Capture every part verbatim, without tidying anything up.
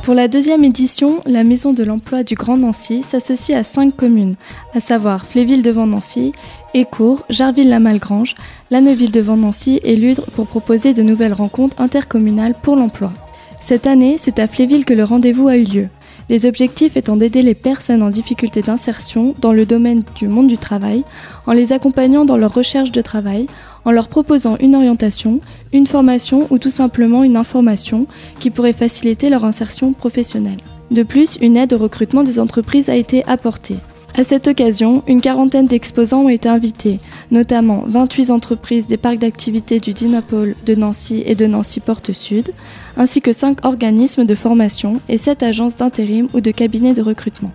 Pour la deuxième édition, la Maison de l'Emploi du Grand Nancy s'associe à cinq communes, à savoir Fléville-devant-Nancy, Écourt, Jarville-la-Malgrange, La Neuville-devant-Nancy et Ludre pour proposer de nouvelles rencontres intercommunales pour l'emploi. Cette année, c'est à Fléville que le rendez-vous a eu lieu. Les objectifs étant d'aider les personnes en difficulté d'insertion dans le domaine du monde du travail, en les accompagnant dans leur recherche de travail, en leur proposant une orientation, une formation ou tout simplement une information qui pourrait faciliter leur insertion professionnelle. De plus, une aide au recrutement des entreprises a été apportée. À cette occasion, une quarantaine d'exposants ont été invités, notamment vingt-huit entreprises des parcs d'activités du Dynapôle de Nancy et de Nancy Porte Sud, ainsi que cinq organismes de formation et sept agences d'intérim ou de cabinets de recrutement.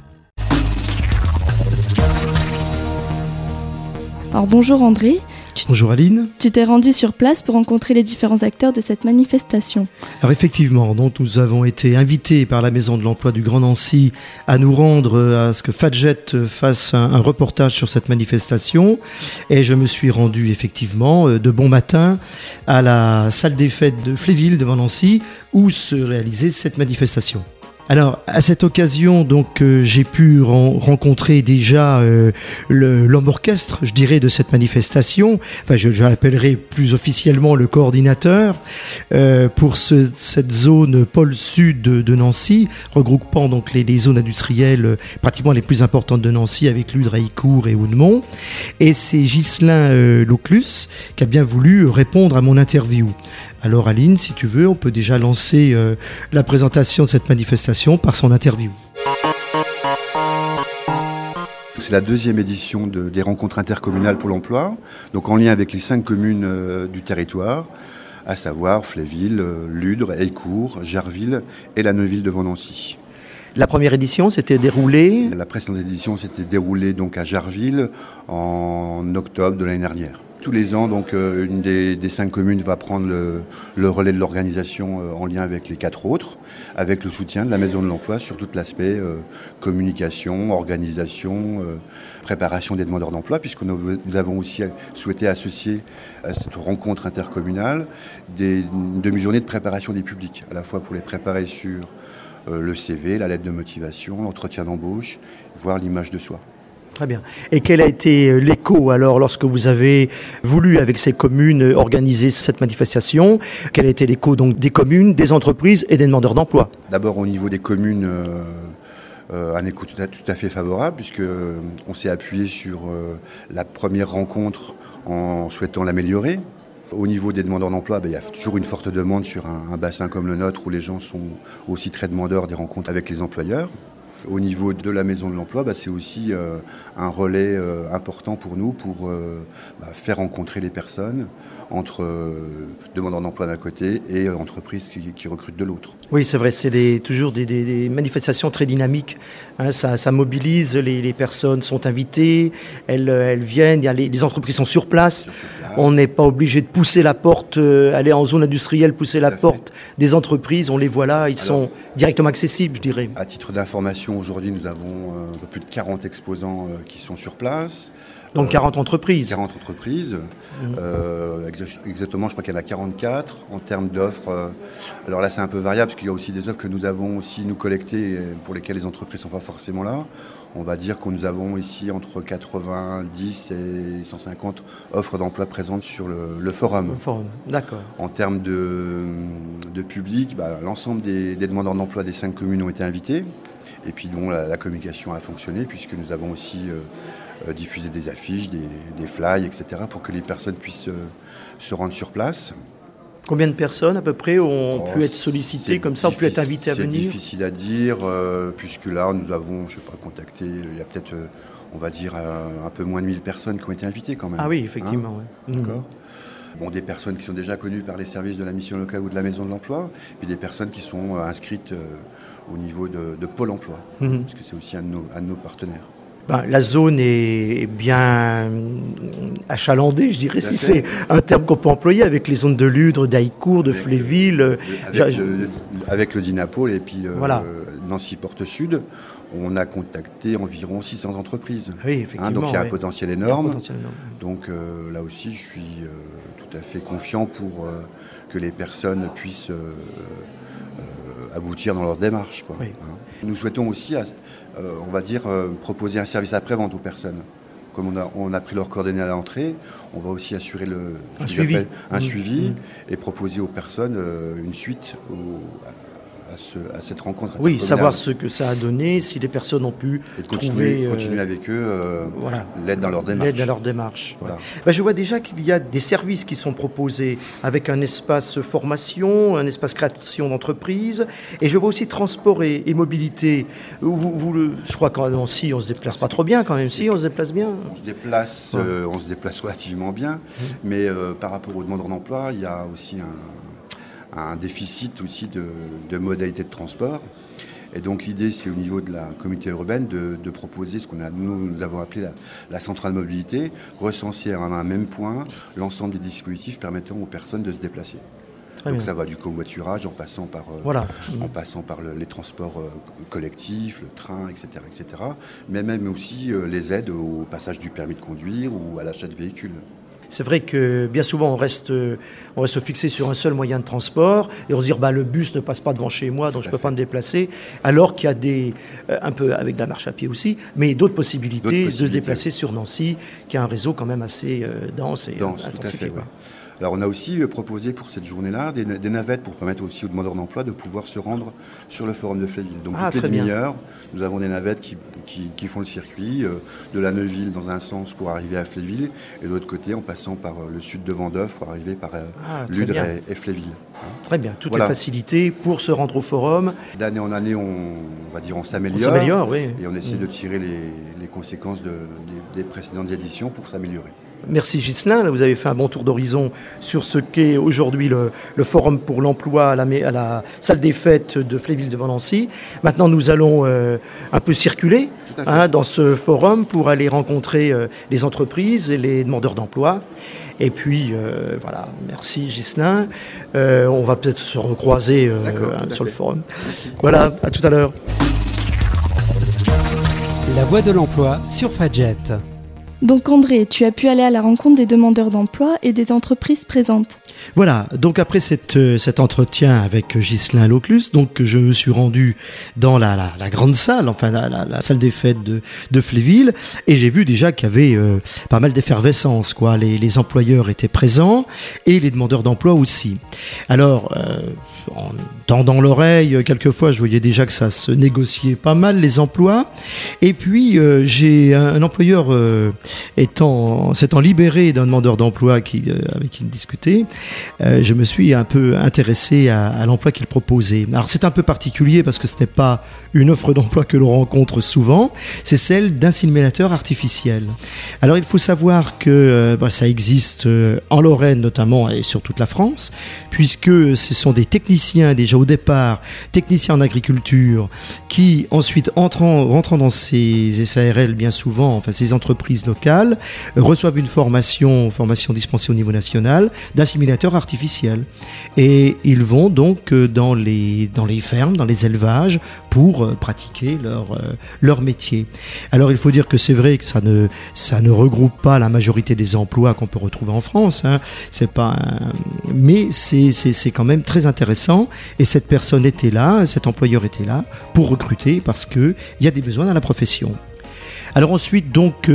Alors bonjour André. Tu Bonjour Aline. Tu t'es rendu sur place pour rencontrer les différents acteurs de cette manifestation. Alors effectivement, donc nous avons été invités par la Maison de l'Emploi du Grand Nancy à nous rendre à ce que Fadjet fasse un, un reportage sur cette manifestation. Et je me suis rendu effectivement de bon matin à la salle des fêtes de Fléville devant Nancy où se réalisait cette manifestation. Alors, à cette occasion, donc, euh, j'ai pu ren- rencontrer déjà euh, le, l'homme orchestre, je dirais, de cette manifestation. Enfin, je, je l'appellerai plus officiellement le coordinateur euh, pour ce, cette zone pôle sud de, de Nancy, regroupant donc les, les zones industrielles euh, pratiquement les plus importantes de Nancy, avec Ludre, Écourt et Hounemont. Et c'est Ghislain euh, Loclus qui a bien voulu répondre à mon interview. Alors Aline, si tu veux, on peut déjà lancer euh, la présentation de cette manifestation par son interview. C'est la deuxième édition de, des rencontres intercommunales pour l'emploi, donc en lien avec les cinq communes euh, du territoire, à savoir Fléville, euh, Ludre, Écourt, Jarville et La Neuville-devant-Nancy. La première édition s'était déroulée... La précédente édition s'était déroulée donc à Jarville en octobre de l'année dernière. Tous les ans, donc, euh, une des, des cinq communes va prendre le, le relais de l'organisation euh, en lien avec les quatre autres, avec le soutien de la Maison de l'Emploi sur tout l'aspect euh, communication, organisation, euh, préparation des demandeurs d'emploi, puisque nous, nous avons aussi souhaité associer à cette rencontre intercommunale des, une demi-journée de préparation des publics, à la fois pour les préparer sur euh, le C V, la lettre de motivation, l'entretien d'embauche, voire l'image de soi. Très bien. Et quel a été l'écho alors lorsque vous avez voulu avec ces communes organiser cette manifestation? Quel a été l'écho donc des communes, des entreprises et des demandeurs d'emploi? D'abord au niveau des communes, euh, euh, un écho tout à, tout à fait favorable puisque euh, on s'est appuyé sur euh, la première rencontre en souhaitant l'améliorer. Au niveau des demandeurs d'emploi, ben, il y a toujours une forte demande sur un, un bassin comme le nôtre où les gens sont aussi très demandeurs des rencontres avec les employeurs. Au niveau de la Maison de l'Emploi, bah, c'est aussi euh, un relais euh, important pour nous pour euh, bah, faire rencontrer les personnes entre euh, demandeurs d'emploi d'un côté et euh, entreprises qui, qui recrutent de l'autre. Oui, c'est vrai, c'est des, toujours des, des, des manifestations très dynamiques. Hein, ça, ça mobilise, les, les personnes sont invitées, elles, elles viennent, y a les, les entreprises sont sur place. Sur place. On n'est pas obligé de pousser la porte, euh, aller en zone industrielle, pousser la porte des entreprises. On les voit là, ils Alors, sont directement accessibles, je dirais. À titre d'information, aujourd'hui, nous avons euh, un peu plus de quarante exposants euh, qui sont sur place. Donc quarante entreprises. quarante entreprises. Mmh. Euh, exactement, je crois qu'il y en a quarante-quatre en termes d'offres. Euh, alors là, c'est un peu variable parce qu'il y a aussi des offres que nous avons aussi nous collectées pour lesquelles les entreprises ne sont pas forcément là. On va dire que nous avons ici entre quatre-vingt-dix et cent cinquante offres d'emploi présentes sur le, le forum. Le forum, d'accord. En termes de, de public, bah, l'ensemble des, des demandeurs d'emploi des cinq communes ont été invités. Et puis bon, la, la communication a fonctionné puisque nous avons aussi euh, euh, diffusé des affiches, des, des flyers, et cetera pour que les personnes puissent euh, se rendre sur place. Combien de personnes à peu près ont oh, pu être sollicitées comme ça, ont pu être invitées à venir? C'est difficile à dire euh, puisque là nous avons, je ne sais pas, contacté, il y a peut-être, euh, on va dire, euh, un peu moins de mille personnes qui ont été invitées quand même. Ah oui, effectivement. Hein ouais. D'accord. Mmh. Bon, des personnes qui sont déjà connues par les services de la mission locale ou de la Maison de l'Emploi, puis des personnes qui sont euh, inscrites euh, au niveau de, de Pôle emploi, mmh. parce que c'est aussi un de nos, un de nos partenaires. Ben, la zone est bien achalandée, je dirais, si c'est un terme qu'on peut employer, avec les zones de Ludre, d'Aïcourt, de Fléville. Le, avec, le, avec le Dynapôle et puis voilà. euh, Nancy Porte Sud, on a contacté environ six cents entreprises. Oui, effectivement. Hein, donc il y a un oui. potentiel énorme. Un potentiel énorme. Donc euh, là aussi, je suis euh, tout à fait confiant pour euh, que les personnes puissent euh, euh, aboutir dans leur démarche, quoi. Oui. Hein. Nous souhaitons aussi, euh, on va dire, euh, proposer un service après-vente aux personnes. Comme on a, on a pris leurs coordonnées à l'entrée, on va aussi assurer le, un suivi, un mmh. suivi mmh. et proposer aux personnes euh, une suite au, à, ce, à cette rencontre. Oui, savoir ce que ça a donné, si les personnes ont pu et de continuer, trouver... Euh, continuer avec eux euh, voilà, l'aide dans leur démarche. L'aide dans leur démarche. Voilà. Ouais. Ben, je vois déjà qu'il y a des services qui sont proposés avec un espace formation, un espace création d'entreprise, et je vois aussi transport et, et mobilité. Vous, vous, le, je crois qu'en Nancy, on se déplace pas trop bien quand même. Si, on se déplace bien. On se déplace, ouais. euh, on se déplace relativement bien, mmh. mais euh, par rapport aux demandeurs d'emploi, il y a aussi un... un déficit aussi de, de modalités de transport. Et donc l'idée, c'est au niveau de la communauté urbaine de, de proposer ce qu'on a, nous, nous avons appelé la, la centrale mobilité, recenser à un même point l'ensemble des dispositifs permettant aux personnes de se déplacer. Très donc bien. Ça va du covoiturage en passant par, voilà. euh, en passant par le, les transports euh, collectifs, le train, et cetera, et cetera. Mais même aussi euh, les aides au passage du permis de conduire ou à l'achat de véhicules. C'est vrai que bien souvent on reste, on reste fixé sur un seul moyen de transport et on se dit bah, le bus ne passe pas devant chez moi donc je ne peux pas me déplacer, alors qu'il y a des, un peu avec de la marche à pied aussi, mais d'autres possibilités, d'autres possibilités de se déplacer sur Nancy, qui a un réseau quand même assez euh, dense et dense, euh, intensifié. Ouais. Alors on a aussi proposé pour cette journée-là des, des navettes pour permettre aussi aux demandeurs d'emploi de pouvoir se rendre sur le forum de Fléville. Donc ah, toutes les demi-heures, nous avons des navettes qui, qui, qui font le circuit euh, de la Neuville dans un sens pour arriver à Fléville et de l'autre côté en passant par euh, le sud de Vendeuvre pour arriver par euh, ah, Ludre et, et Fléville. Hein. Très bien, toutes voilà. les facilités pour se rendre au forum. D'année en année, on, on va dire on s'améliore. On s'améliore, oui. Et on essaie mmh. de tirer les, les conséquences de, des, des précédentes éditions pour s'améliorer. Merci Ghislain, vous avez fait un bon tour d'horizon sur ce qu'est aujourd'hui le, le Forum pour l'emploi à la, à la salle des fêtes de Fléville-devant-Nancy. Maintenant, nous allons euh, un peu circuler hein, dans ce forum pour aller rencontrer euh, les entreprises et les demandeurs d'emploi. Et puis, euh, voilà, merci Ghislain. Euh, on va peut-être se recroiser euh, sur le forum. Merci. Voilà, à tout à l'heure. La voie de l'emploi sur Fadjet. Donc André, tu as pu aller à la rencontre des demandeurs d'emploi et des entreprises présentes. Voilà, donc après cette, cet entretien avec Ghislain Loclus, donc je me suis rendu dans la, la, la grande salle, enfin la, la, la salle des fêtes de, de Fléville, et j'ai vu déjà qu'il y avait euh, pas mal d'effervescence, quoi. Les, les employeurs étaient présents et les demandeurs d'emploi aussi. Alors, euh, en tendant l'oreille, quelquefois je voyais déjà que ça se négociait pas mal les emplois, et puis euh, j'ai un, un employeur euh, étant s'étant libéré d'un demandeur d'emploi qui, euh, avec qui il discutait. Euh, je me suis un peu intéressé à, à l'emploi qu'il proposait. Alors c'est un peu particulier parce que ce n'est pas une offre d'emploi que l'on rencontre souvent, c'est celle d'inséminateur artificiel. Alors il faut savoir que euh, bah, ça existe euh, en Lorraine notamment et sur toute la France, puisque ce sont des techniciens déjà au départ, techniciens en agriculture, qui ensuite entrant, rentrant dans ces S A R L bien souvent, enfin ces entreprises locales, reçoivent une formation, formation dispensée au niveau national d'inséminateur artificiel. Et ils vont donc dans les, dans les fermes, dans les élevages, pour pratiquer leur, euh, leur métier. Alors il faut dire que c'est vrai que ça ne, ça ne regroupe pas la majorité des emplois qu'on peut retrouver en France, hein. C'est pas un... mais c'est, c'est, c'est quand même très intéressant, et cette personne était là, cet employeur était là pour recruter parce qu'il y a des besoins dans la profession. Alors ensuite, donc,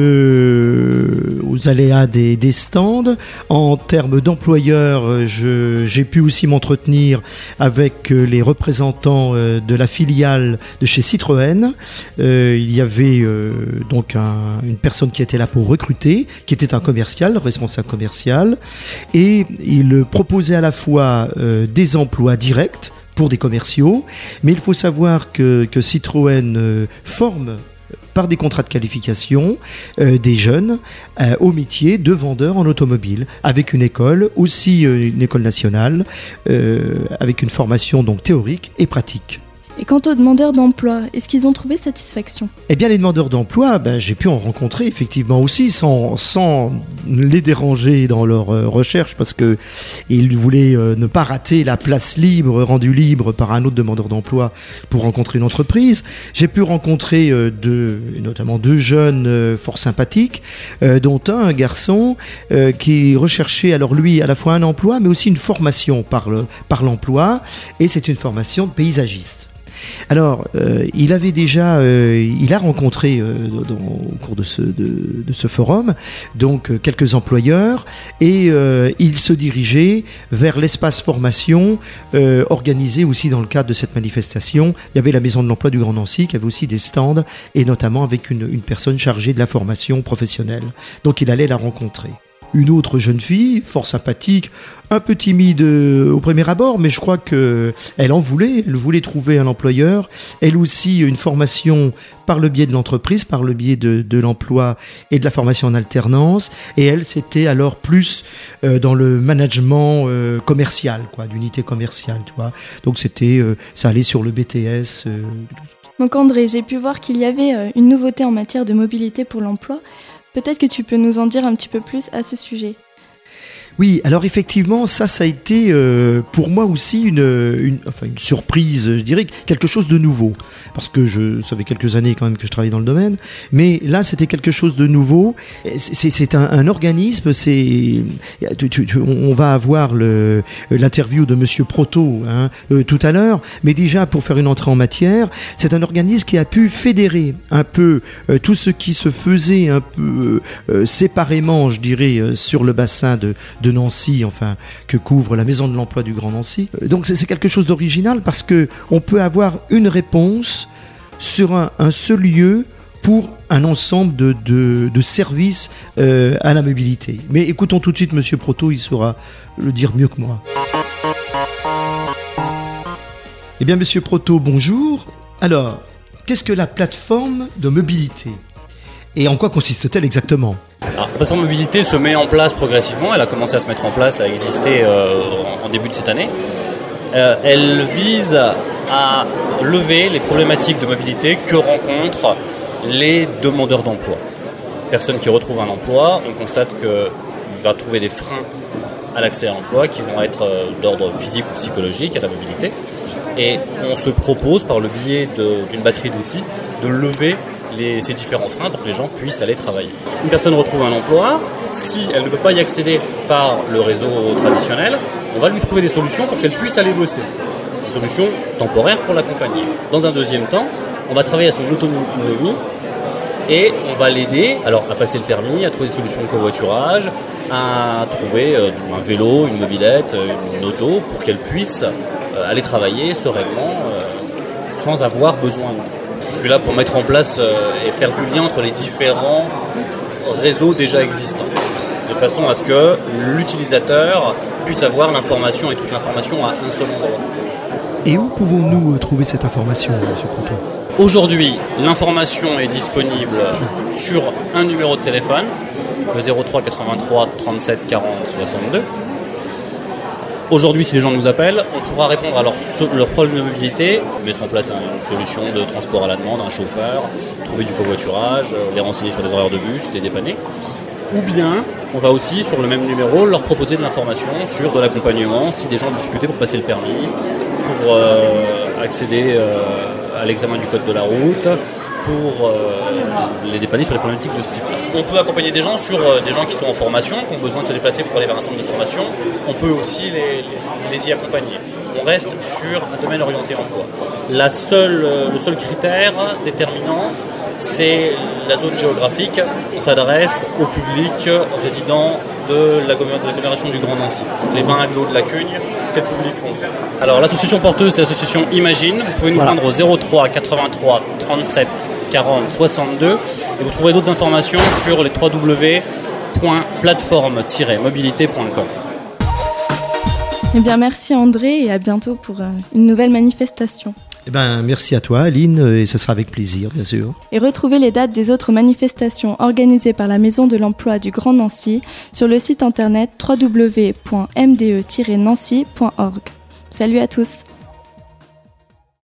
euh, aux aléas des, des stands, en termes d'employeurs, je, j'ai pu aussi m'entretenir avec les représentants euh, de la filiale de chez Citroën. Euh, il y avait euh, donc un, une personne qui était là pour recruter, qui était un commercial, responsable commercial, et il proposait à la fois euh, des emplois directs pour des commerciaux, mais il faut savoir que, que Citroën euh, forme par des contrats de qualification euh, des jeunes euh, au métier de vendeur en automobile, avec une école, aussi euh, une école nationale, euh, avec une formation donc théorique et pratique. Et quant aux demandeurs d'emploi, est-ce qu'ils ont trouvé satisfaction ? Eh bien, les demandeurs d'emploi, ben, j'ai pu en rencontrer effectivement aussi sans, sans les déranger dans leur euh, recherche parce que ils voulaient euh, ne pas rater la place libre, rendue libre par un autre demandeur d'emploi pour rencontrer une entreprise. J'ai pu rencontrer euh, deux, notamment deux jeunes euh, fort sympathiques, euh, dont un, un garçon euh, qui recherchait alors lui à la fois un emploi mais aussi une formation par, le, par l'emploi, et c'est une formation de paysagiste. Alors, euh, il avait déjà, euh, il a rencontré euh, dans, au cours de ce, de, de ce forum, donc euh, quelques employeurs, et euh, il se dirigeait vers l'espace formation euh, organisé aussi dans le cadre de cette manifestation. Il y avait la Maison de l'Emploi du Grand Nancy qui avait aussi des stands, et notamment avec une, une personne chargée de la formation professionnelle. Donc, il allait la rencontrer. Une autre jeune fille, fort sympathique, un peu timide au premier abord, mais je crois qu'elle en voulait, elle voulait trouver un employeur. Elle aussi, une formation par le biais de l'entreprise, par le biais de, de l'emploi et de la formation en alternance. Et elle, c'était alors plus euh, dans le management euh, commercial, quoi, d'unité commerciale, tu vois. Donc c'était, euh, ça allait sur le B T S. Euh... Donc André, j'ai pu voir qu'il y avait euh, une nouveauté en matière de mobilité pour l'emploi. Peut-être que tu peux nous en dire un petit peu plus à ce sujet. Oui, alors effectivement, ça, ça a été euh, pour moi aussi une, une, enfin une surprise, je dirais, quelque chose de nouveau. Parce que je, ça fait quelques années quand même que je travaille dans le domaine, mais là, c'était quelque chose de nouveau. C'est, c'est un, un organisme, c'est, tu, tu, tu, on va avoir le, l'interview de Monsieur Proto hein, euh, tout à l'heure, mais déjà pour faire une entrée en matière, c'est un organisme qui a pu fédérer un peu euh, tout ce qui se faisait un peu euh, séparément, je dirais, euh, sur le bassin de de Nancy, enfin, que couvre la Maison de l'Emploi du Grand Nancy. Donc c'est, c'est quelque chose d'original parce que on peut avoir une réponse sur un, un seul lieu pour un ensemble de, de, de services euh, à la mobilité. Mais écoutons tout de suite Monsieur Proto, il saura le dire mieux que moi. Eh bien Monsieur Proto, bonjour. Alors, qu'est-ce que la plateforme de mobilité ? Et en quoi consiste-t-elle exactement ? Alors, la plateforme mobilité se met en place progressivement. Elle a commencé à se mettre en place, à exister euh, en début de cette année. Euh, elle vise à lever les problématiques de mobilité que rencontrent les demandeurs d'emploi. Personne qui retrouve un emploi, on constate qu'il va trouver des freins à l'accès à l'emploi qui vont être euh, d'ordre physique ou psychologique à la mobilité. Et on se propose, par le biais de, d'une batterie d'outils, de lever Les, ces différents freins pour que les gens puissent aller travailler. Une personne retrouve un emploi, si elle ne peut pas y accéder par le réseau traditionnel, on va lui trouver des solutions pour qu'elle puisse aller bosser. Des solutions temporaires pour l'accompagner. Dans un deuxième temps, on va travailler à son autonomie et on va l'aider alors, à passer le permis, à trouver des solutions de covoiturage, à trouver euh, un vélo, une mobilette, une auto pour qu'elle puisse euh, aller travailler sereinement euh, sans avoir besoin de... Je suis là pour mettre en place euh, et faire du lien entre les différents réseaux déjà existants, de façon à ce que l'utilisateur puisse avoir l'information et toute l'information à un seul endroit. Et où pouvons-nous trouver cette information, M. Proto ? Aujourd'hui, l'information est disponible sur un numéro de téléphone, le zéro trois quatre-vingt-trois trente-sept quarante soixante-deux. Aujourd'hui, si les gens nous appellent, on pourra répondre à leurs leur problèmes de mobilité, mettre en place une solution de transport à la demande, un chauffeur, trouver du covoiturage, les renseigner sur les horaires de bus, les dépanner. Ou bien, on va aussi, sur le même numéro, leur proposer de l'information sur de l'accompagnement, si des gens ont des difficultés pour passer le permis, pour euh, accéder euh, à l'examen du code de la route, pour euh, les dépanner sur les problématiques de ce type. On peut accompagner des gens sur euh, des gens qui sont en formation, qui ont besoin de se déplacer pour aller vers un centre de formation. On peut aussi les, les, les y accompagner. On reste sur un domaine orienté emploi. La seule, euh, le seul critère déterminant, c'est la zone géographique. On s'adresse au public résident de l'agglomération du Grand Nancy. Les vingt agglos de la Cugne, c'est le public qu'on fait. Alors l'association porteuse, c'est l'association Imagine. Vous pouvez nous voilà. joindre au zéro trois quatre-vingt-trois trente-sept quarante soixante-deux et vous trouverez d'autres informations sur les w w w point plateforme tiret mobilité point com. Eh bien, merci André et à bientôt pour une nouvelle manifestation. Eh ben, merci à toi, Aline, et ce sera avec plaisir, bien sûr. Et retrouvez les dates des autres manifestations organisées par la Maison de l'Emploi du Grand Nancy sur le site internet w w w point m d e tiret nancy point org. Salut à tous.